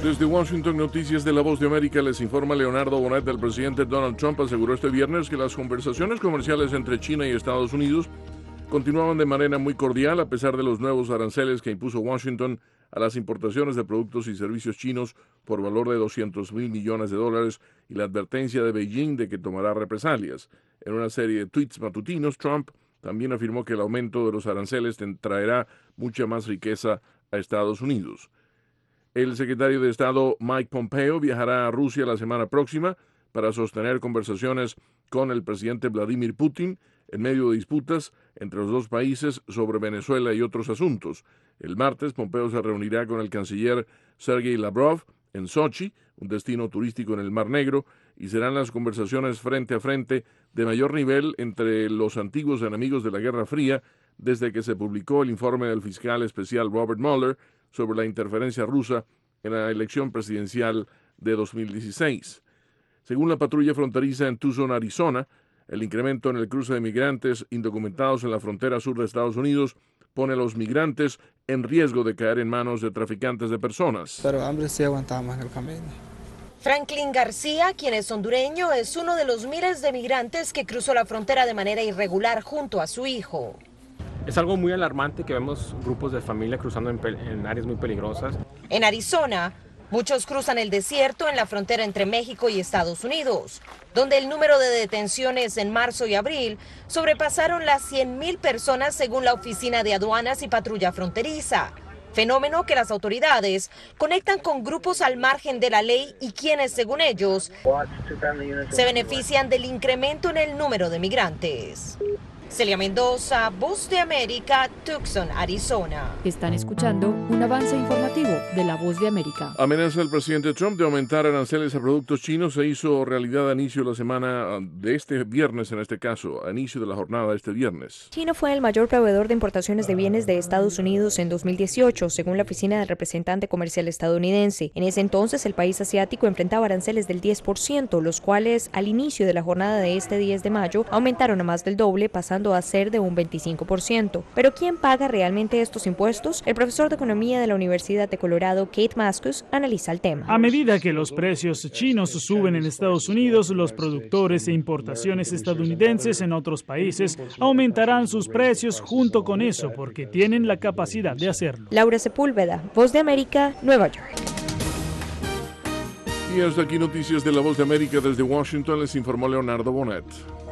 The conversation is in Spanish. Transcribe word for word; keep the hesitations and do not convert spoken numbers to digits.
Desde Washington, Noticias de La Voz de América, les informa Leonardo Bonet. El presidente Donald Trump aseguró este viernes que las conversaciones comerciales entre China y Estados Unidos continuaban de manera muy cordial a pesar de los nuevos aranceles que impuso Washington a las importaciones de productos y servicios chinos por valor de doscientos mil millones de dólares y la advertencia de Beijing de que tomará represalias. En una serie de tweets matutinos, Trump también afirmó que el aumento de los aranceles traerá mucha más riqueza a Estados Unidos. El secretario de Estado Mike Pompeo viajará a Rusia la semana próxima para sostener conversaciones con el presidente Vladimir Putin en medio de disputas entre los dos países sobre Venezuela y otros asuntos. El martes, Pompeo se reunirá con el canciller Sergei Lavrov en Sochi, un destino turístico en el Mar Negro, y serán las conversaciones frente a frente de mayor nivel entre los antiguos enemigos de la Guerra Fría desde que se publicó el informe del fiscal especial Robert Mueller sobre la interferencia rusa en la elección presidencial de dos mil dieciséis. Según la patrulla fronteriza en Tucson, Arizona, el incremento en el cruce de migrantes indocumentados en la frontera sur de Estados Unidos pone a los migrantes en riesgo de caer en manos de traficantes de personas. Pero hambre sí aguantamos en el camino. Franklin García, quien es hondureño, es uno de los miles de migrantes que cruzó la frontera de manera irregular junto a su hijo. Es algo muy alarmante que vemos grupos de familia cruzando en, en áreas muy peligrosas. En Arizona, muchos cruzan el desierto en la frontera entre México y Estados Unidos, donde el número de detenciones en marzo y abril sobrepasaron las cien mil personas según la Oficina de Aduanas y Patrulla Fronteriza, fenómeno que las autoridades conectan con grupos al margen de la ley y quienes, según ellos, se benefician del incremento en el número de migrantes. Celia Mendoza, Voz de América, Tucson, Arizona. Están escuchando un avance informativo de La Voz de América. Amenaza del presidente Trump de aumentar aranceles a productos chinos se hizo realidad a inicio de la semana de este viernes, en este caso, a inicio de la jornada de este viernes. China fue el mayor proveedor de importaciones de bienes de Estados Unidos en dos mil dieciocho, según la Oficina del Representante Comercial estadounidense. En ese entonces, el país asiático enfrentaba aranceles del diez por ciento, los cuales, al inicio de la jornada de este diez de mayo, aumentaron a más del doble, pasando a ser de un veinticinco por ciento. Pero ¿quién paga realmente estos impuestos? El profesor de Economía de la Universidad de Colorado, Kate Maskus, analiza el tema. A medida que los precios chinos suben en Estados Unidos, los productores e importaciones estadounidenses en otros países aumentarán sus precios junto con eso, porque tienen la capacidad de hacerlo. Laura Sepúlveda, Voz de América, Nueva York. Y hasta aquí Noticias de La Voz de América desde Washington, les informó Leonardo Bonet.